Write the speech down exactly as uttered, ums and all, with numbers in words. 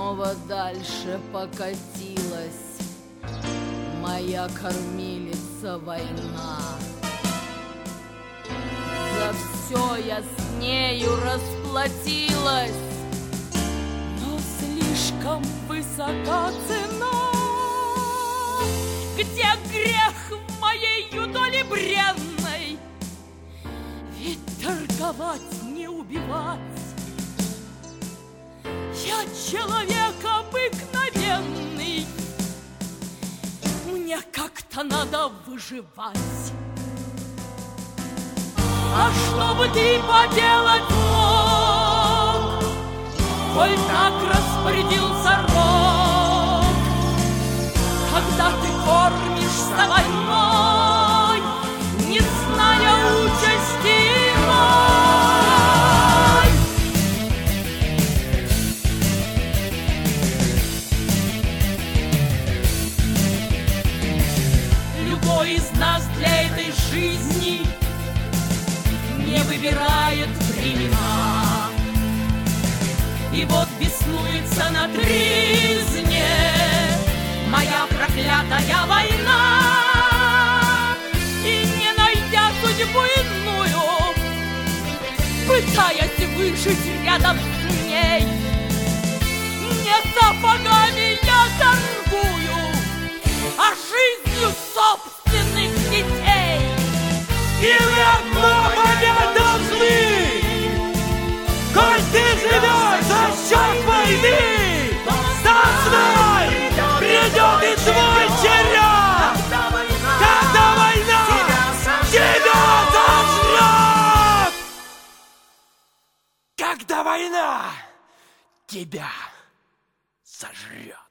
снова дальше покатилась моя кормилица война. За все я с нею расплатилась, но слишком высока цена. Где грех в моей юдоле бренной? Ведь торговать не убивать. Я человек обыкновенный, мне как-то надо выживать. А что бы ты поделать мог, коль так распорядился рок? Когда ты кормишься войной, не зная участи иной. Любой из нас для этой жизни не выбирает времена. И вот беснуется на тризне моя проклятая война. И не найдя судьбу иную, пытаясь выжить рядом с ней, не сапогами я торгую, а жизнью собственных детей. И вы одно понять должны, коль ты живешь за счет войны, знай, придет и твой черед, когда война тебя сожрет. Когда война тебя сожрет.